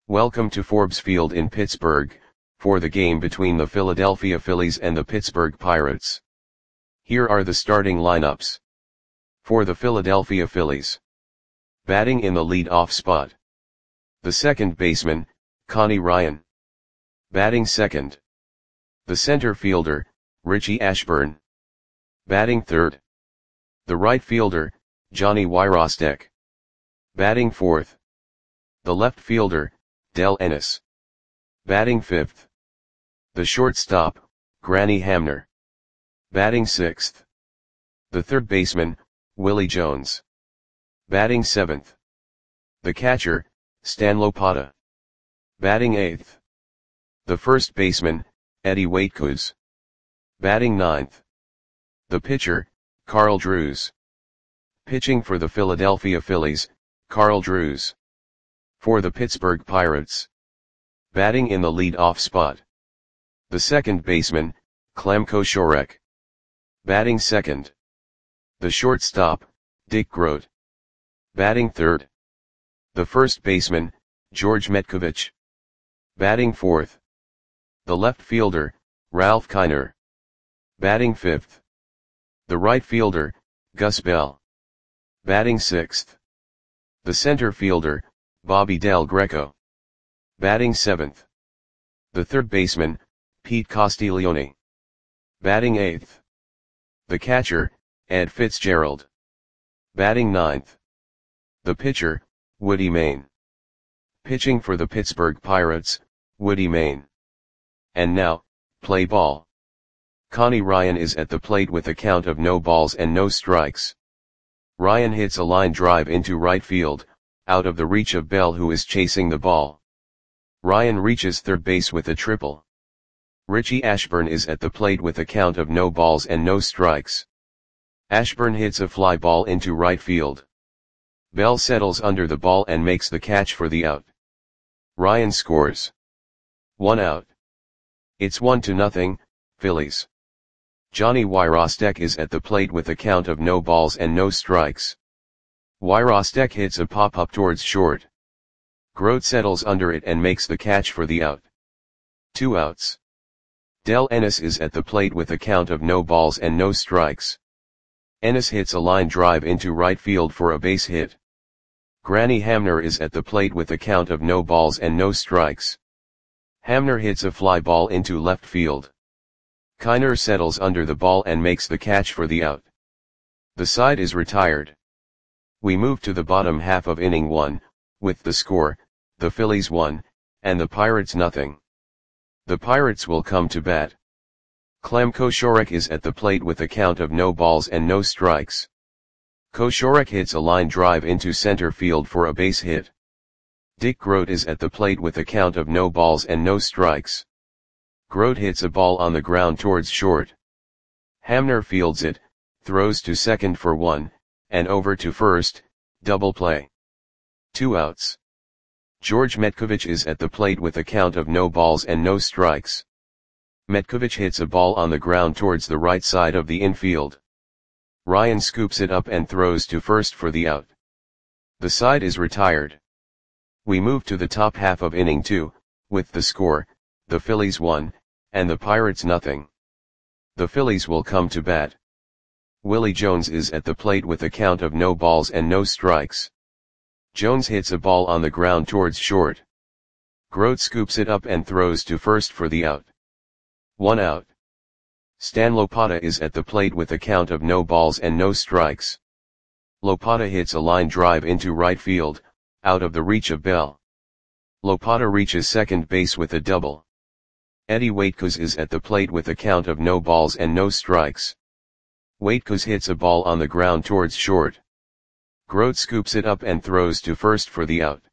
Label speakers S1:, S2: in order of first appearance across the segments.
S1: Welcome to Forbes Field in Pittsburgh, for the game between the Philadelphia Phillies and the Pittsburgh Pirates. Here are the starting lineups. For the Philadelphia Phillies. Batting in the lead-off spot. The second baseman, Connie Ryan. Batting second. The center fielder, Richie Ashburn. Batting third. The right fielder, Johnny Wyrostek. Batting fourth. The left fielder, Del Ennis. Batting fifth. The shortstop, Granny Hamner. Batting sixth. The third baseman, Willie Jones. Batting seventh. The catcher, Stan Lopata. Batting eighth. The first baseman, Eddie Waitkus. Batting ninth. The pitcher, Carl Drews. Pitching for the Philadelphia Phillies, Carl Drews. For the Pittsburgh Pirates. Batting in the lead-off spot. The second baseman, Clem Koshorek. Batting second. The shortstop, Dick Groat. Batting third. The first baseman, George Metkovich. Batting fourth. The left fielder, Ralph Kiner. Batting fifth. The right fielder, Gus Bell. Batting sixth. The center fielder, Bobby Del Greco. Batting seventh. The third baseman, Pete Castiglione. Batting eighth. The catcher, Ed Fitzgerald. Batting ninth. The pitcher, Woody Main. Pitching for the Pittsburgh Pirates, Woody Main. And now, play ball. Connie Ryan is at the plate with a count of no balls and no strikes. Ryan hits a line drive into right field, out of the reach of Bell, who is chasing the ball. Ryan reaches third base with a triple. Richie Ashburn is at the plate with a count of no balls and no strikes. Ashburn hits a fly ball into right field. Bell settles under the ball and makes the catch for the out. Ryan scores. 1 out. It's 1-0, Phillies. Johnny Wyrostek is at the plate with a count of no balls and no strikes. Wyrostek hits a pop-up towards short. Groat settles under it and makes the catch for the out. 2 outs. Del Ennis is at the plate with a count of no balls and no strikes. Ennis hits a line drive into right field for a base hit. Granny Hamner is at the plate with a count of no balls and no strikes. Hamner hits a fly ball into left field. Kiner settles under the ball and makes the catch for the out. The side is retired. We move to the bottom half of inning 1, with the score, the Phillies 1, and the Pirates nothing. The Pirates will come to bat. Clem Koshorek is at the plate with a count of no balls and no strikes. Koshorek hits a line drive into center field for a base hit. Dick Groat is at the plate with a count of no balls and no strikes. Groat hits a ball on the ground towards short. Hamner fields it, throws to second for 1, and over to first, double play. 2 outs. George Metkovich is at the plate with a count of no balls and no strikes. Metkovich hits a ball on the ground towards the right side of the infield. Ryan scoops it up and throws to first for the out. The side is retired. We move to the top half of inning 2, with the score, the Phillies 1, and the Pirates nothing. The Phillies will come to bat. Willie Jones is at the plate with a count of no balls and no strikes. Jones hits a ball on the ground towards short. Groat scoops it up and throws to first for the out. 1 out. Stan Lopata is at the plate with a count of no balls and no strikes. Lopata hits a line drive into right field, out of the reach of Bell. Lopata reaches second base with a double. Eddie Waitkus is at the plate with a count of no balls and no strikes. Waitkus hits a ball on the ground towards short. Groat scoops it up and throws to first for the out.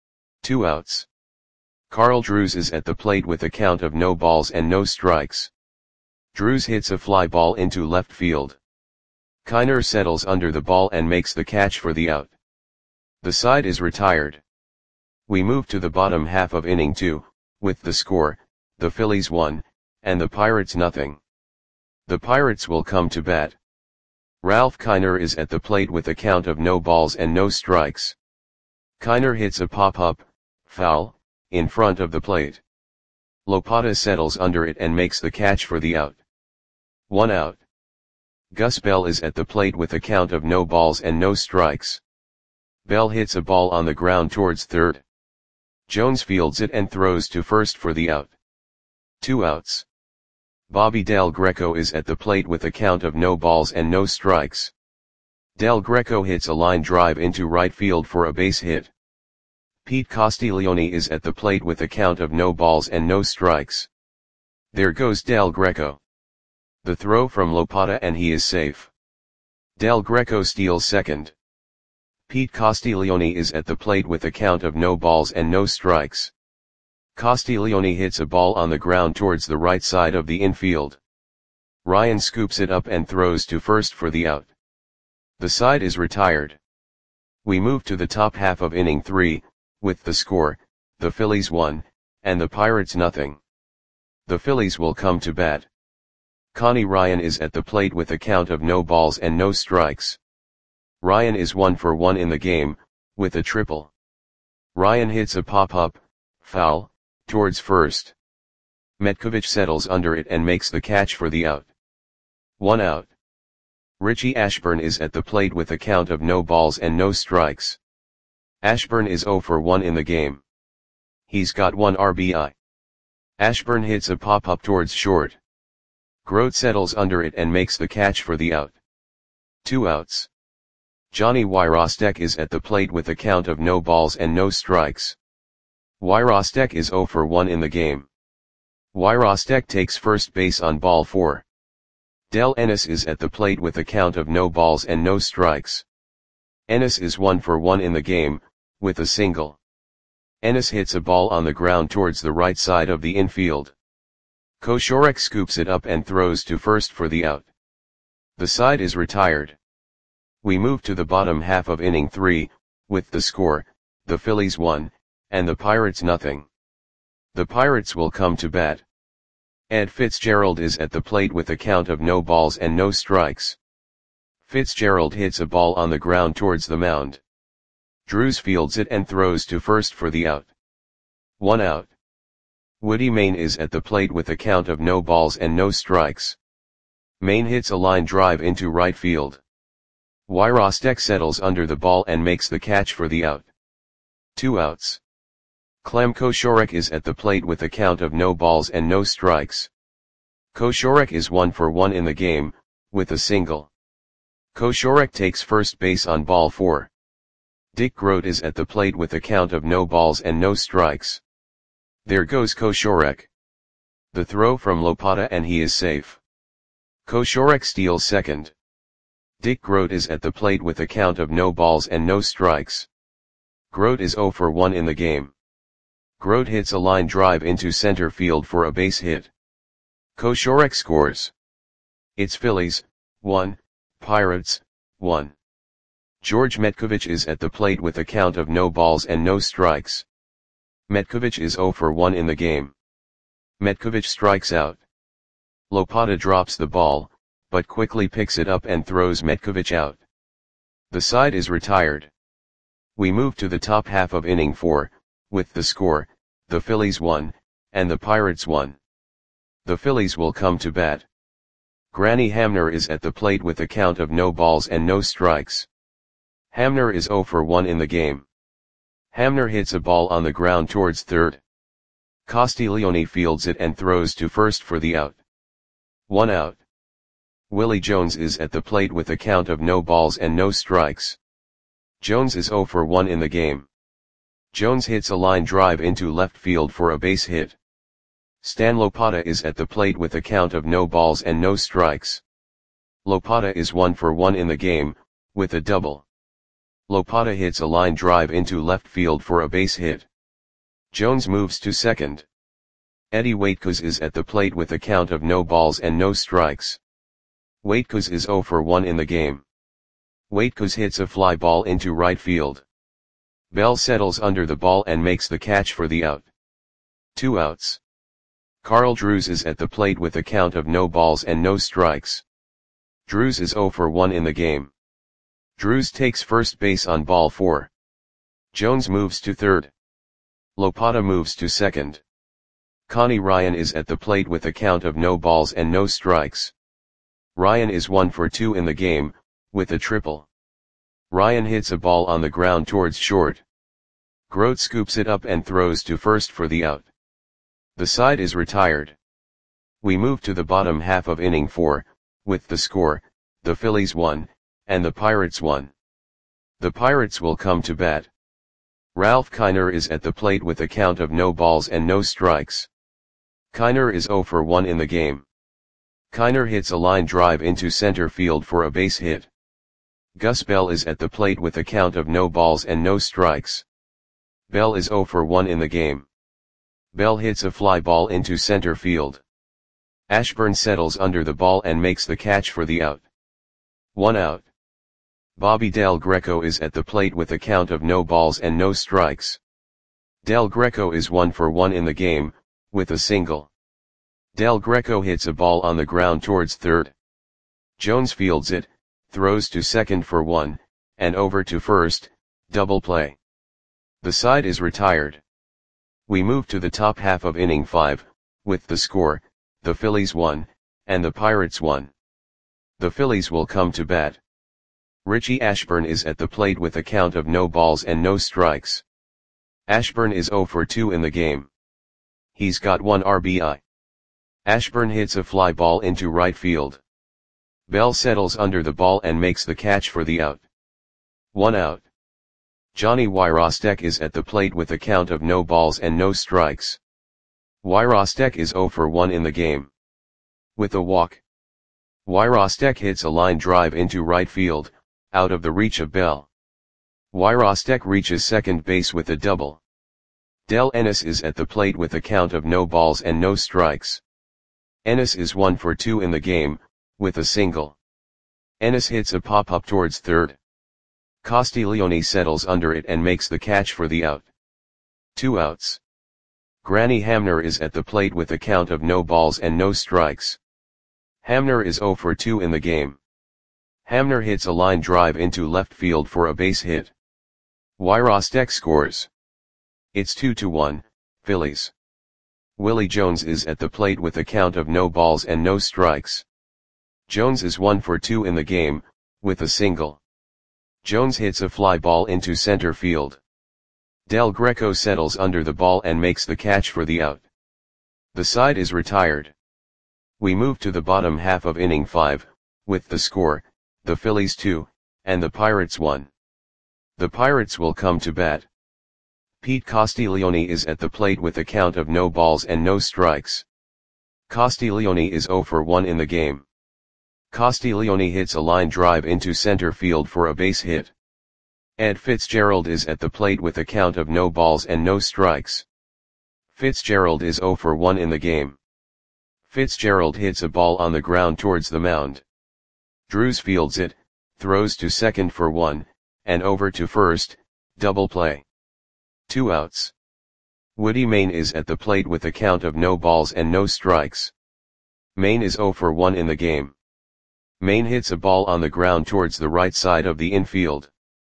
S1: 2 outs. Carl Drews is at the plate with a count of no balls and no strikes. Drews hits a fly ball into left field. Kiner settles under the ball and makes the catch for the out. The side is retired. We move to the bottom half of inning 2, with the score, the Phillies 1, and the Pirates nothing. The Pirates will come to bat. Ralph Kiner is at the plate with a count of no balls and no strikes. Kiner hits a pop-up, foul, in front of the plate. Lopata settles under it and makes the catch for the out. 1 out. Gus Bell is at the plate with a count of no balls and no strikes. Bell hits a ball on the ground towards third. Jones fields it and throws to first for the out. 2 outs. Bobby Del Greco is at the plate with a count of no balls and no strikes. Del Greco hits a line drive into right field for a base hit. Pete Castiglione is at the plate with a count of no balls and no strikes. There goes Del Greco. The throw from Lopata and he is safe. Del Greco steals second. Pete Castiglione is at the plate with a count of no balls and no strikes. Castiglione hits a ball on the ground towards the right side of the infield. Ryan scoops it up and throws to first for the out. The side is retired. We move to the top half of inning 3, with the score, the Phillies 1, and the Pirates nothing. The Phillies will come to bat. Connie Ryan is at the plate with a count of no balls and no strikes. Ryan is 1 for 1 in the game, with a triple. Ryan hits a pop-up, foul, towards first. Metkovich settles under it and makes the catch for the out. 1 out. Richie Ashburn is at the plate with a count of no balls and no strikes. Ashburn is 0 for 1 in the game. He's got 1 RBI. Ashburn hits a pop-up towards short. Grote settles under it and makes the catch for the out. 2 outs. Johnny Wyrostek is at the plate with a count of no balls and no strikes. Wyrostek is 0 for 1 in the game. Wyrostek takes first base on ball 4. Del Ennis is at the plate with a count of no balls and no strikes. Ennis is 1 for 1 in the game, with a single. Ennis hits a ball on the ground towards the right side of the infield. Koshorek scoops it up and throws to first for the out. The side is retired. We move to the bottom half of inning 3, with the score, the Phillies 1, and the Pirates nothing. The Pirates will come to bat. Ed Fitzgerald is at the plate with a count of no balls and no strikes. Fitzgerald hits a ball on the ground towards the mound. Drews fields it and throws to first for the out. 1 out. Woody Main is at the plate with a count of no balls and no strikes. Main hits a line drive into right field. Wyrostek settles under the ball and makes the catch for the out. 2 outs. Clem Koshorek is at the plate with a count of no balls and no strikes. Koshorek is 1 for 1 in the game, with a single. Koshorek takes first base on ball 4. Dick Grote is at the plate with a count of no balls and no strikes. There goes Koshorek. The throw from Lopata and he is safe. Koshorek steals second. Dick Grote is at the plate with a count of no balls and no strikes. Grote is 0 for 1 in the game. Grote hits a line drive into center field for a base hit. Koshorek scores. It's Phillies, 1, Pirates, 1. George Metkovich is at the plate with a count of no balls and no strikes. Metkovich is 0 for 1 in the game. Metkovich strikes out. Lopata drops the ball, but quickly picks it up and throws Metkovich out. The side is retired. We move to the top half of inning 4, with the score, the Phillies 1, and the Pirates 1. The Phillies will come to bat. Granny Hamner is at the plate with a count of no balls and no strikes. Hamner is 0 for 1 in the game. Hamner hits a ball on the ground towards third. Castiglione fields it and throws to first for the out. 1 out. Willie Jones is at the plate with a count of no balls and no strikes. Jones is 0 for 1 in the game. Jones hits a line drive into left field for a base hit. Stan Lopata is at the plate with a count of no balls and no strikes. Lopata is 1 for 1 in the game, with a double. Lopata hits a line drive into left field for a base hit. Jones moves to second. Eddie Waitkos is at the plate with a count of no balls and no strikes. Waitkos is 0 for 1 in the game. Waitkos hits a fly ball into right field. Bell settles under the ball and makes the catch for the out. 2 outs. Carl Drews is at the plate with a count of no balls and no strikes. Drews is 0 for 1 in the game. Drews takes first base on ball 4. Jones moves to third. Lopata moves to second. Connie Ryan is at the plate with a count of no balls and no strikes. Ryan is 1 for 2 in the game, with a triple. Ryan hits a ball on the ground towards short. Grote scoops it up and throws to first for the out. The side is retired. We move to the bottom half of inning 4, with the score, the Phillies 1, and the Pirates 1. The Pirates will come to bat. Ralph Kiner is at the plate with a count of no balls and no strikes. Kiner is 0 for 1 in the game. Kiner hits a line drive into center field for a base hit. Gus Bell is at the plate with a count of no balls and no strikes. Bell is 0 for 1 in the game. Bell hits a fly ball into center field. Ashburn settles under the ball and makes the catch for the out. 1 out. Bobby Del Greco is at the plate with a count of no balls and no strikes. Del Greco is 1 for 1 in the game, with a single. Del Greco hits a ball on the ground towards third. Jones fields it, throws to second for 1, and over to first, double play. The side is retired. We move to the top half of inning 5, with the score, the Phillies 1, and the Pirates 1. The Phillies will come to bat. Richie Ashburn is at the plate with a count of no balls and no strikes. Ashburn is 0 for 2 in the game. He's got 1 RBI. Ashburn hits a fly ball into right field. Bell settles under the ball and makes the catch for the out. 1 out. Johnny Wyrostek is at the plate with a count of no balls and no strikes. Wyrostek is 0 for 1 in the game. With a walk. Wyrostek hits a line drive into right field, out of the reach of Bell. Wyrostek reaches second base with a double. Del Ennis is at the plate with a count of no balls and no strikes. Ennis is 1 for 2 in the game, with a single. Ennis hits a pop-up towards third. Castiglione settles under it and makes the catch for the out. 2 outs. Granny Hamner is at the plate with a count of no balls and no strikes. Hamner is 0 for 2 in the game. Hamner hits a line drive into left field for a base hit. Wyrostek scores. It's 2-1, Phillies. Willie Jones is at the plate with a count of no balls and no strikes. Jones is 1 for 2 in the game, with a single. Jones hits a fly ball into center field. Del Greco settles under the ball and makes the catch for the out. The side is retired. We move to the bottom half of inning 5, with the score, the Phillies 2, and the Pirates 1. The Pirates will come to bat. Pete Castiglione is at the plate with a count of no balls and no strikes. Castiglione is 0 for 1 in the game. Castiglione hits a line drive into center field for a base hit. Ed Fitzgerald is at the plate with a count of no balls and no strikes. Fitzgerald is 0 for 1 in the game. Fitzgerald hits a ball on the ground towards the mound. Drews fields it, throws to second for 1, and over to first, double play. 2 outs. Woody Main is at the plate with a count of no balls and no strikes. Main is 0 for 1 in the game. Main hits a ball on the ground towards the right side of the infield.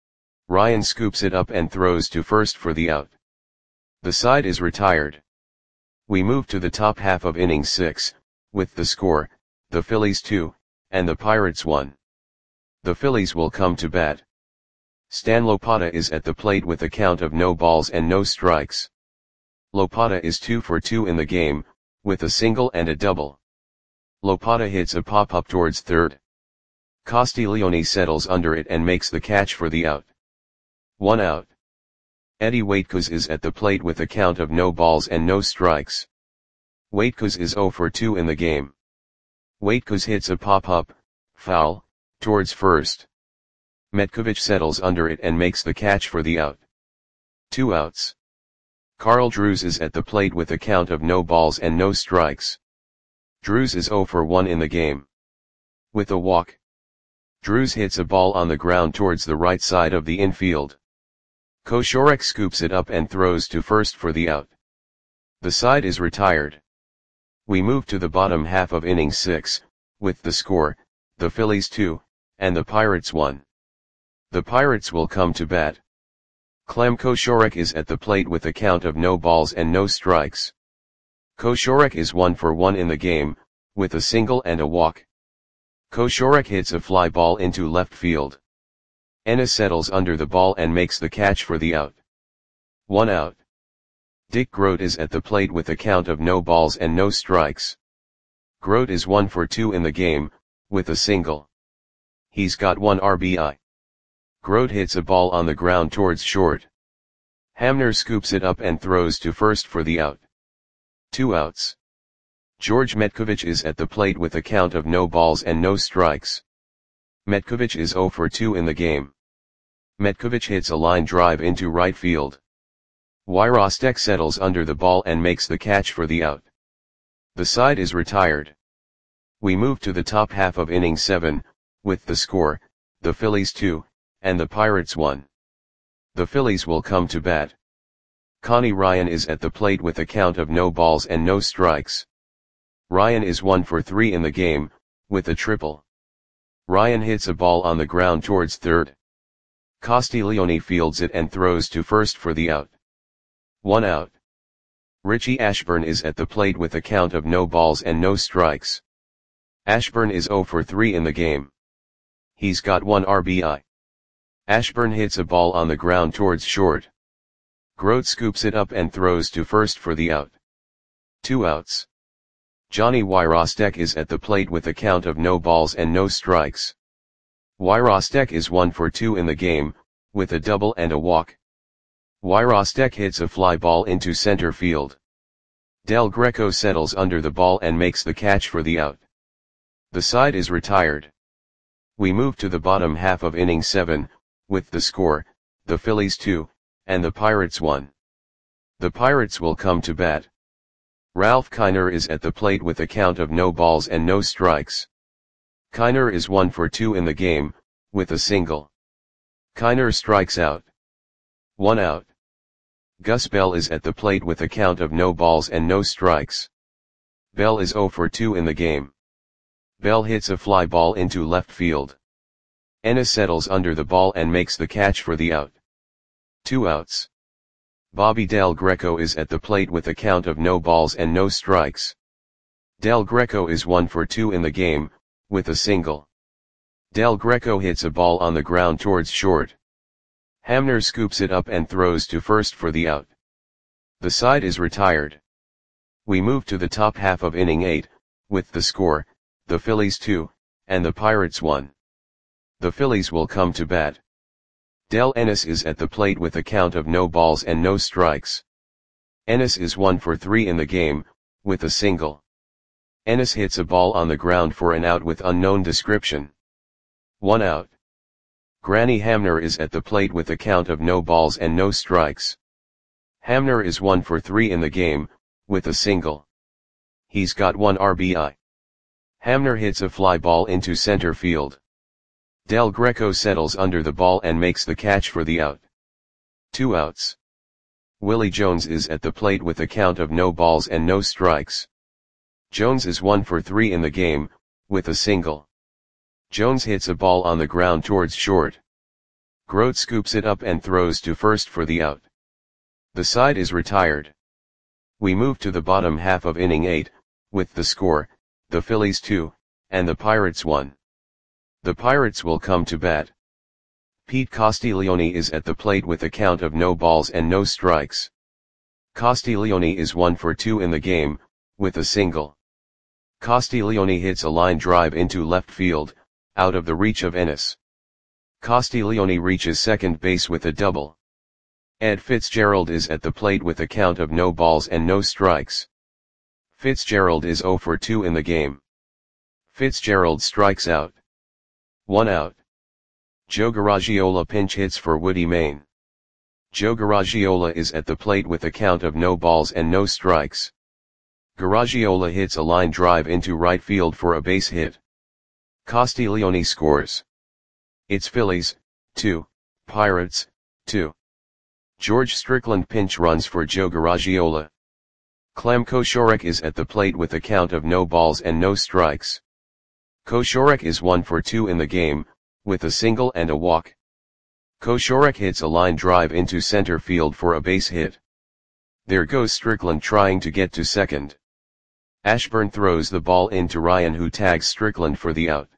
S1: Ryan scoops it up and throws to first for the out. The side is retired. We move to the top half of inning 6, with the score, the Phillies 2, and the Pirates 1. The Phillies will come to bat. Stan Lopata is at the plate with a count of no balls and no strikes. Lopata is 2 for 2 in the game, with a single and a double. Lopata hits a pop-up towards third. Castiglione settles under it and makes the catch for the out. 1 out. Eddie Waitkos is at the plate with a count of no balls and no strikes. Waitkos is 0 for 2 in the game. Waitkos hits a pop-up, foul, towards first. Metkovich settles under it and makes the catch for the out. 2 outs. Carl Drews is at the plate with a count of no balls and no strikes. Drews is 0 for 1 in the game. With a walk. Drews hits a ball on the ground towards the right side of the infield. Koshorek scoops it up and throws to first for the out. The side is retired. We move to the bottom half of inning 6, with the score, the Phillies 2, and the Pirates 1. The Pirates will come to bat. Clem Koshorek is at the plate with a count of no balls and no strikes. Koshorek is 1 for 1 in the game, with a single and a walk. Koshorek hits a fly ball into left field. Ennis settles under the ball and makes the catch for the out. 1 out. Dick Grote is at the plate with a count of no balls and no strikes. Grote is 1 for 2 in the game, with a single. He's got 1 RBI. Grote hits a ball on the ground towards short. Hamner scoops it up and throws to first for the out. 2 outs. George Metkovich is at the plate with a count of no balls and no strikes. Metkovich is 0 for 2 in the game. Metkovich hits a line drive into right field. Wyrostek settles under the ball and makes the catch for the out. The side is retired. We move to the top half of inning 7, with the score, the Phillies 2, and the Pirates 1. The Phillies will come to bat. Connie Ryan is at the plate with a count of no balls and no strikes. Ryan is 1 for 3 in the game, with a triple. Ryan hits a ball on the ground towards third. Castiglione fields it and throws to first for the out. 1 out. Richie Ashburn is at the plate with a count of no balls and no strikes. Ashburn is 0 for 3 in the game. He's got 1 RBI. Ashburn hits a ball on the ground towards short. Grote scoops it up and throws to first for the out. 2 outs. Johnny Wyrostek is at the plate with a count of no balls and no strikes. Wyrostek is 1 for 2 in the game, with a double and a walk. Wyrostek hits a fly ball into center field. Del Greco settles under the ball and makes the catch for the out. The side is retired. We move to the bottom half of inning 7, with the score, the Phillies 2, and the Pirates 1. The Pirates will come to bat. Ralph Kiner is at the plate with a count of no balls and no strikes. Kiner is 1 for 2 in the game, with a single. Kiner strikes out. 1 out. Gus Bell is at the plate with a count of no balls and no strikes. Bell is 0 for 2 in the game. Bell hits a fly ball into left field. Ennis settles under the ball and makes the catch for the out. 2 outs. Bobby Del Greco is at the plate with a count of no balls and no strikes. Del Greco is 1 for 2 in the game, with a single. Del Greco hits a ball on the ground towards short. Hamner scoops it up and throws to first for the out. The side is retired. We move to the top half of inning 8, with the score, the Phillies 2, and the Pirates 1. The Phillies will come to bat. Del Ennis is at the plate with a count of no balls and no strikes. Ennis is 1 for 3 in the game, with a single. Ennis hits a ball on the ground for an out with unknown description. 1 out. Granny Hamner is at the plate with a count of no balls and no strikes. Hamner is 1 for 3 in the game, with a single. He's got 1 RBI. Hamner hits a fly ball into center field. Del Greco settles under the ball and makes the catch for the out. 2 outs. Willie Jones is at the plate with a count of no balls and no strikes. Jones is 1 for 3 in the game, with a single. Jones hits a ball on the ground towards short. Grote scoops it up and throws to first for the out. The side is retired. We move to the bottom half of inning 8, with the score, the Phillies 2, and the Pirates 1. The Pirates will come to bat. Pete Castiglione is at the plate with a count of no balls and no strikes. Castiglione is 1 for 2 in the game, with a single. Castiglione hits a line drive into left field, out of the reach of Ennis. Castiglione reaches second base with a double. Ed Fitzgerald is at the plate with a count of no balls and no strikes. Fitzgerald is 0 for 2 in the game. Fitzgerald strikes out. 1 out. Joe Garagiola pinch hits for Woody Main. Joe Garagiola is at the plate with a count of no balls and no strikes. Garagiola hits a line drive into right field for a base hit. Castiglione scores. It's Phillies, 2, Pirates, 2. George Strickland pinch runs for Joe Garagiola. Clem Koshorek is at the plate with a count of no balls and no strikes. Koshorek is 1 for 2 in the game, with a single and a walk. Koshorek hits a line drive into center field for a base hit. There goes Strickland trying to get to second. Ashburn throws the ball into Ryan, who tags Strickland for the out.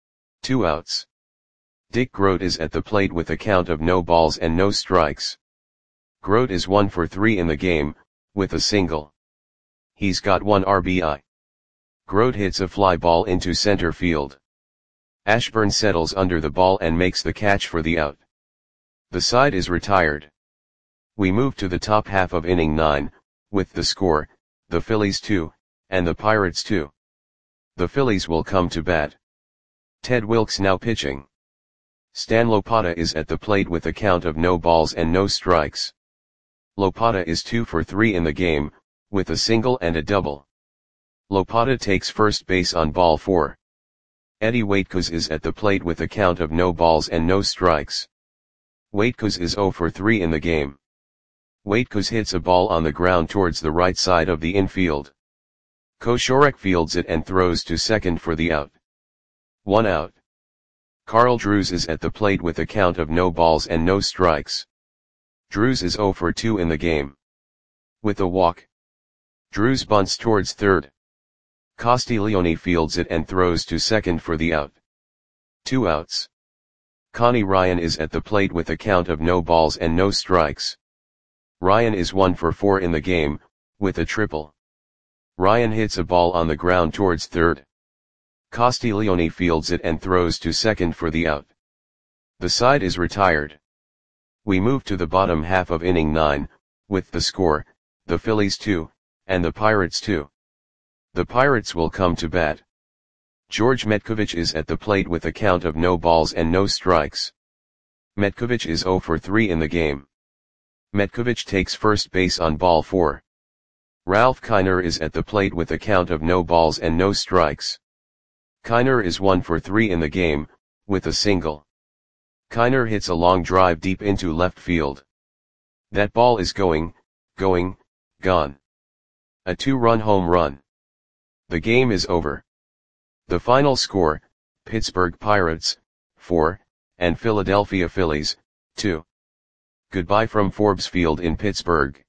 S1: 2 outs. Dick Grote is at the plate with a count of no balls and no strikes. Grote is 1 for 3 in the game, with a single. He's got 1 RBI. Grote hits a fly ball into center field. Ashburn settles under the ball and makes the catch for the out. The side is retired. We move to the top half of inning 9, with the score, the Phillies 2, and the Pirates 2. The Phillies will come to bat. Ted Wilkes now pitching. Stan Lopata is at the plate with a count of no balls and no strikes. Lopata is 2 for 3 in the game, with a single and a double. Lopata takes first base on ball 4. Eddie Waitkos is at the plate with a count of no balls and no strikes. Waitkos is 0 for 3 in the game. Waitkos hits a ball on the ground towards the right side of the infield. Koshorek fields it and throws to second for the out. 1 out. Carl Drews is at the plate with a count of no balls and no strikes. Drews is 0 for 2 in the game. With a walk. Drews bunts towards third. Castiglione fields it and throws to second for the out. 2 outs. Connie Ryan is at the plate with a count of no balls and no strikes. Ryan is 1 for 4 in the game, with a triple. Ryan hits a ball on the ground towards third. Castiglione fields it and throws to second for the out. The side is retired. We move to the bottom half of inning 9, with the score, the Phillies 2, and the Pirates 2. The Pirates will come to bat. George Metkovich is at the plate with a count of no balls and no strikes. Metkovich is 0 for 3 in the game. Metkovich takes first base on ball 4. Ralph Kiner is at the plate with a count of no balls and no strikes. Kiner is 1 for 3 in the game, with a single. Kiner hits a long drive deep into left field. That ball is gone. A 2-run home run. The game is over. The final score, Pittsburgh Pirates, 4, and Philadelphia Phillies, 2. Goodbye from Forbes Field in Pittsburgh.